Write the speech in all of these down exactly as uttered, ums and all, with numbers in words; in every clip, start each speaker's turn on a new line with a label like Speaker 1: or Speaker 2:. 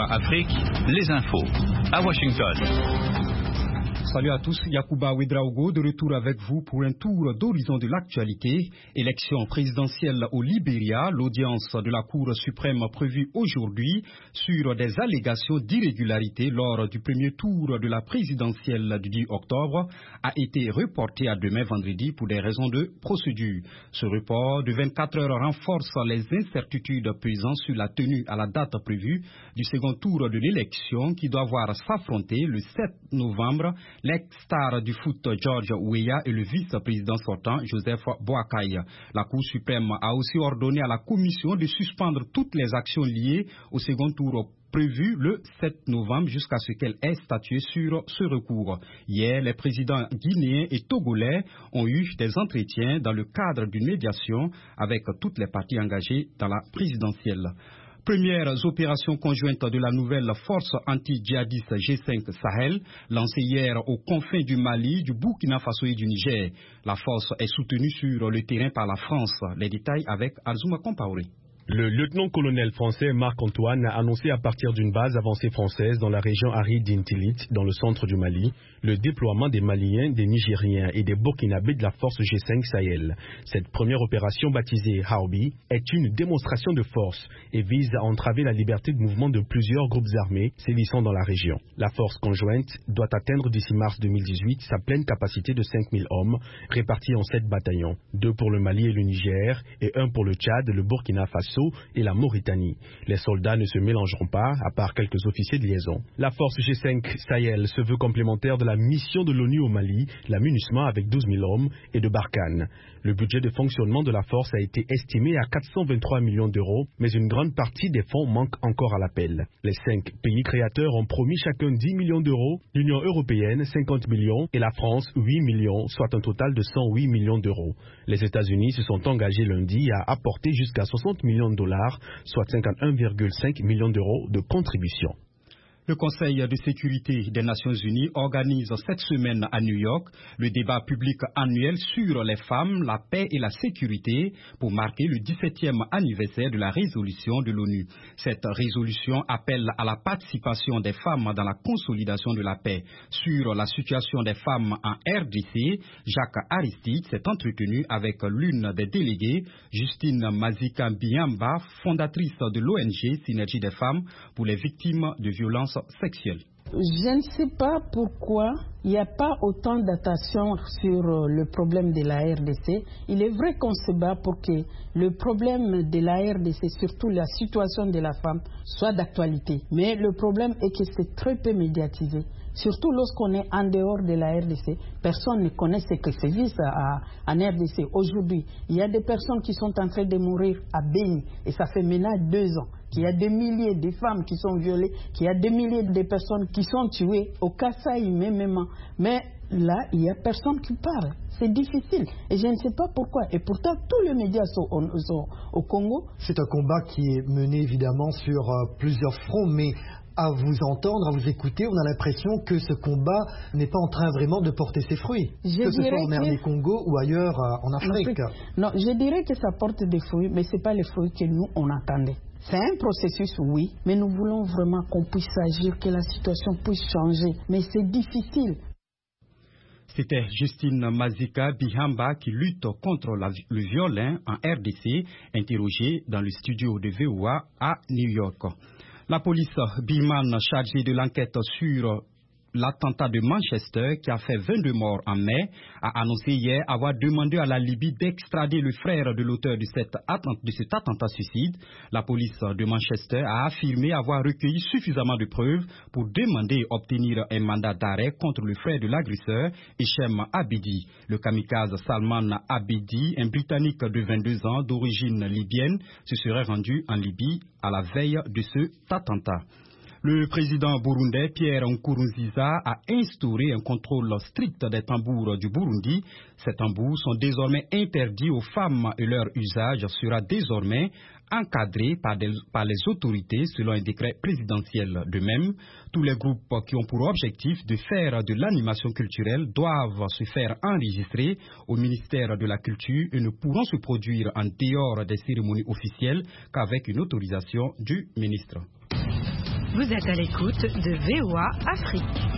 Speaker 1: Voix Afrique, les infos. À Washington.
Speaker 2: Salut à tous, Yacouba Ouedraogo de retour avec vous pour un tour d'horizon de l'actualité. Élection présidentielle au Libéria, l'audience de la Cour suprême prévue aujourd'hui sur des allégations d'irrégularité lors du premier tour de la présidentielle du dix octobre a été reportée à demain vendredi pour des raisons de procédure. Ce report de vingt-quatre heures renforce les incertitudes pesant sur la tenue à la date prévue du second tour de l'élection qui doit voir s'affronter le sept novembre l'ex-star du foot George Weah et le vice-président sortant Joseph Boakai. La Cour suprême a aussi ordonné à la Commission de suspendre toutes les actions liées au second tour prévu le sept novembre jusqu'à ce qu'elle ait statué sur ce recours. Hier, les présidents guinéens et togolais ont eu des entretiens dans le cadre d'une médiation avec toutes les parties engagées dans la présidentielle. Premières opérations conjointes de la nouvelle force anti-djihadiste G cinq Sahel, lancée hier aux confins du Mali, du Burkina Faso et du Niger. La force est soutenue sur le terrain par la France. Les détails avec Azuma Compaoré.
Speaker 3: Le lieutenant-colonel français Marc-Antoine a annoncé à partir d'une base avancée française dans la région aride d'Intilit, dans le centre du Mali, le déploiement des Maliens, des Nigériens et des Burkinabés de la force G cinq Sahel. Cette première opération baptisée Harbi est une démonstration de force et vise à entraver la liberté de mouvement de plusieurs groupes armés sévissant dans la région. La force conjointe doit atteindre d'ici mars deux mille dix-huit sa pleine capacité de cinq mille hommes, répartis en sept bataillons, deux pour le Mali et le Niger et un pour le Tchad, le Burkina Faso et la Mauritanie. Les soldats ne se mélangeront pas, à part quelques officiers de liaison. La force G cinq Sahel se veut complémentaire de la mission de l'ONU au Mali, la MINUSMA avec douze mille hommes, et de Barkhane. Le budget de fonctionnement de la force a été estimé à quatre cent vingt-trois millions d'euros, mais une grande partie des fonds manque encore à l'appel. Les cinq pays créateurs ont promis chacun dix millions d'euros, l'Union européenne cinquante millions et la France huit millions, soit un total de cent huit millions d'euros. Les États-Unis se sont engagés lundi à apporter jusqu'à soixante millions de dollars, soit cinquante-un virgule cinq millions d'euros de contribution.
Speaker 2: Le Conseil de sécurité des Nations Unies organise cette semaine à New York le débat public annuel sur les femmes, la paix et la sécurité pour marquer le dix-septième anniversaire de la résolution de l'ONU. Cette résolution appelle à la participation des femmes dans la consolidation de la paix. Sur la situation des femmes en R D C, Jacques Aristide s'est entretenu avec l'une des déléguées, Justine Mazika Biamba, fondatrice de l'O N G Synergie des femmes pour les victimes de violences sexuelle.
Speaker 4: Je ne sais pas pourquoi il n'y a pas autant d'attention sur le problème de la R D C. Il est vrai qu'on se bat pour que le problème de la R D C, surtout la situation de la femme, soit d'actualité. Mais le problème est que c'est très peu médiatisé. Surtout lorsqu'on est en dehors de la R D C, personne ne connaît ce que se vit en R D C. Aujourd'hui, il y a des personnes qui sont en train de mourir à Beni, et ça fait maintenant deux ans. Qu'il y a des milliers de femmes qui sont violées, qu'il y a des milliers de personnes qui sont tuées au Kasaï même. Mais là, il n'y a personne qui parle. C'est difficile. Et je ne sais pas pourquoi. Et pourtant, tous les médias sont, sont au Congo.
Speaker 5: C'est un combat qui est mené évidemment sur euh, plusieurs fronts, mais à vous entendre, à vous écouter, on a l'impression que ce combat n'est pas en train vraiment de porter ses fruits. Je que ce soit en R D Congo ou ailleurs euh, en Afrique.
Speaker 4: Non, je dirais que ça porte des fruits, mais ce n'est pas les fruits que nous, on attendait. C'est un processus, oui, mais nous voulons vraiment qu'on puisse agir, que la situation puisse changer. Mais c'est difficile.
Speaker 2: C'était Justine Mazika Bihamba qui lutte contre la, le viol en R D C, interrogée dans le studio de V O A à New York. La police birmane chargée de l'enquête sur l'attentat de Manchester qui a fait vingt-deux morts en mai a annoncé hier avoir demandé à la Libye d'extrader le frère de l'auteur de, de cet attentat suicide. La police de Manchester a affirmé avoir recueilli suffisamment de preuves pour demander et obtenir un mandat d'arrêt contre le frère de l'agresseur, Hichem Abidi. Le kamikaze Salman Abidi, un Britannique de vingt-deux ans d'origine libyenne, se serait rendu en Libye à la veille de cet attentat. Le président burundais Pierre Nkurunziza a instauré un contrôle strict des tambours du Burundi. Ces tambours sont désormais interdits aux femmes et leur usage sera désormais encadré par, des, par les autorités selon un décret présidentiel. De même, tous les groupes qui ont pour objectif de faire de l'animation culturelle doivent se faire enregistrer au ministère de la Culture et ne pourront se produire en dehors des cérémonies officielles qu'avec une autorisation du ministre.
Speaker 6: Vous êtes à l'écoute de V O A Afrique.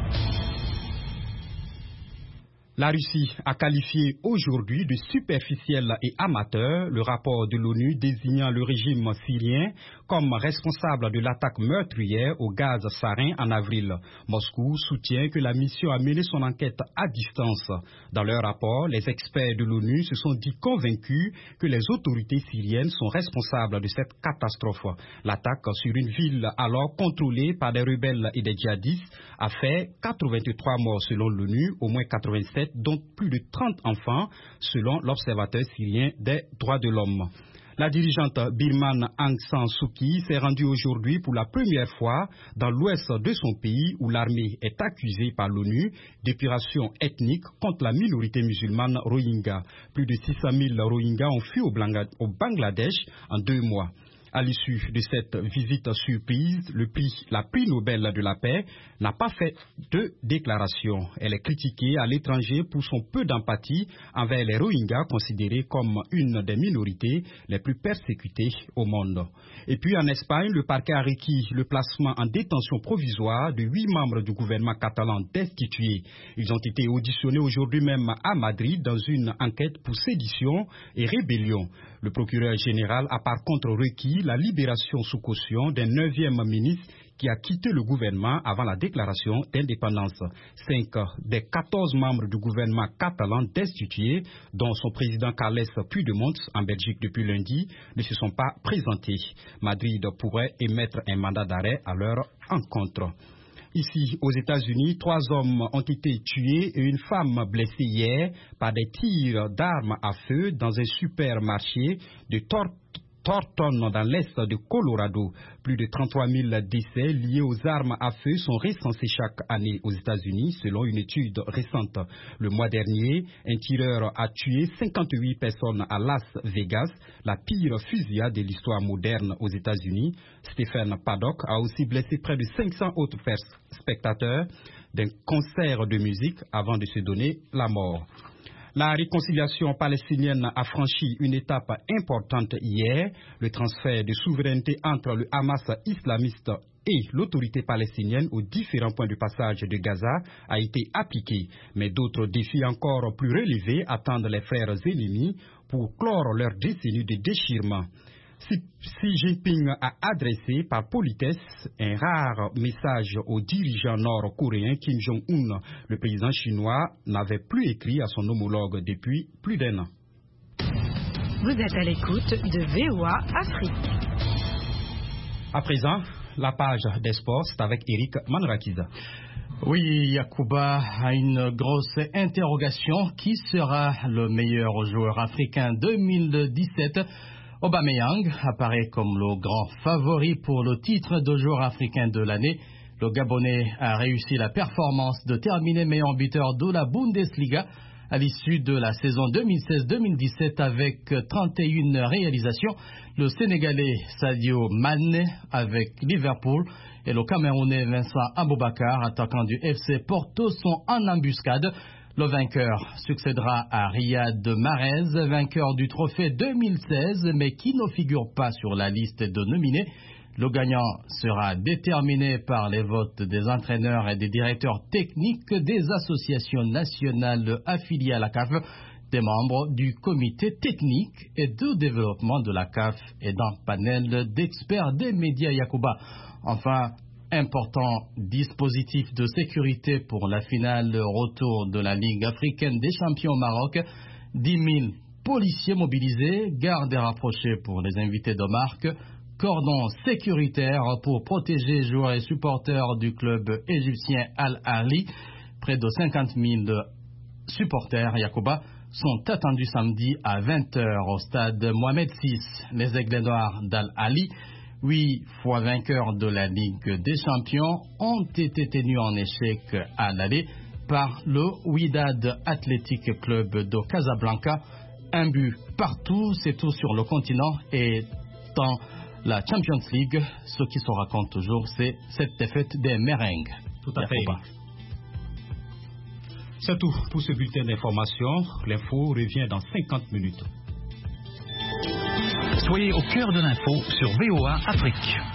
Speaker 2: La Russie a qualifié aujourd'hui de superficiel et amateur le rapport de l'ONU désignant le régime syrien comme responsable de l'attaque meurtrière au gaz sarin en avril. Moscou soutient que la mission a mené son enquête à distance. Dans leur rapport, les experts de l'ONU se sont dit convaincus que les autorités syriennes sont responsables de cette catastrophe. L'attaque sur une ville alors contrôlée par des rebelles et des djihadistes a fait quatre-vingt-trois morts selon l'ONU, au moins quatre-vingt-sept dont plus de trente enfants, selon l'Observateur syrien des droits de l'homme. La dirigeante birmane Aung San Suu Kyi s'est rendue aujourd'hui pour la première fois dans l'ouest de son pays où l'armée est accusée par l'ONU d'épuration ethnique contre la minorité musulmane Rohingya. Plus de six cent mille Rohingyas ont fui au Bangladesh en deux mois. À l'issue de cette visite surprise, le prix, la prix Nobel de la paix n'a pas fait de déclaration. Elle est critiquée à l'étranger pour son peu d'empathie envers les Rohingyas, considérés comme une des minorités les plus persécutées au monde. Et puis en Espagne, le parquet a requis le placement en détention provisoire de huit membres du gouvernement catalan destitués. Ils ont été auditionnés aujourd'hui même à Madrid dans une enquête pour sédition et rébellion. Le procureur général a par contre requis la libération sous caution d'un neuvième ministre qui a quitté le gouvernement avant la déclaration d'indépendance. Cinq des quatorze membres du gouvernement catalan destitués, dont son président Carles Puigdemont en Belgique depuis lundi, ne se sont pas présentés. Madrid pourrait émettre un mandat d'arrêt à leur encontre. Ici, aux États-Unis, trois hommes ont été tués et une femme blessée hier par des tirs d'armes à feu dans un supermarché de Tor Thornton dans l'est de Colorado. Plus de trente-trois mille décès liés aux armes à feu sont recensés chaque année aux États-Unis, selon une étude récente. Le mois dernier, un tireur a tué cinquante-huit personnes à Las Vegas, la pire fusillade de l'histoire moderne aux États-Unis. Stephen Paddock a aussi blessé près de cinq cents autres spectateurs d'un concert de musique avant de se donner la mort. La réconciliation palestinienne a franchi une étape importante hier. Le transfert de souveraineté entre le Hamas islamiste et l'autorité palestinienne aux différents points de passage de Gaza a été appliqué. Mais d'autres défis encore plus relevés attendent les frères ennemis pour clore leur décennie de déchirement. Xi Jinping a adressé par politesse un rare message au dirigeant nord-coréen Kim Jong-un. Le président chinois n'avait plus écrit à son homologue depuis plus d'un an.
Speaker 6: Vous êtes à l'écoute de V O A Afrique.
Speaker 2: À présent, la page des sports, c'est avec Eric Manrakiza.
Speaker 7: Oui, Yacouba a une grosse interrogation. Qui sera le meilleur joueur africain deux mille dix-sept? Aubameyang apparaît comme le grand favori pour le titre de joueur africain de l'année. Le Gabonais a réussi la performance de terminer meilleur buteur de la Bundesliga à l'issue de la saison deux mille seize deux mille dix-sept avec trente et une réalisations. Le Sénégalais Sadio Mané avec Liverpool et le Camerounais Vincent Aboubakar, attaquant du F C Porto, sont en embuscade. Le vainqueur succédera à Riyad Mahrez, vainqueur du trophée deux mille seize, mais qui ne figure pas sur la liste de nominés. Le gagnant sera déterminé par les votes des entraîneurs et des directeurs techniques des associations nationales affiliées à la C A F, des membres du comité technique et de développement de la C A F et d'un panel d'experts des médias Yacouba. Enfin, important dispositif de sécurité pour la finale retour de la Ligue africaine des champions au Maroc. dix mille policiers mobilisés, gardes rapprochés pour les invités de marque, cordon sécuritaire pour protéger joueurs et supporters du club égyptien Al Ahly. Près de cinquante mille supporters Yacouba sont attendus samedi à vingt heures au stade Mohamed six. Les Aigles Noirs d'Al Ahly, huit fois vainqueurs de la Ligue des Champions, ont été tenus en échec à l'aller par le Wydad Athletic Club de Casablanca. Un but partout, c'est tout sur le continent, et dans la Champions League, ce qui se raconte toujours, c'est cette défaite des Merengues.
Speaker 2: Tout à fait. C'est tout pour ce bulletin d'information. L'info revient dans cinquante minutes.
Speaker 1: Soyez au cœur de l'info sur V O A Afrique.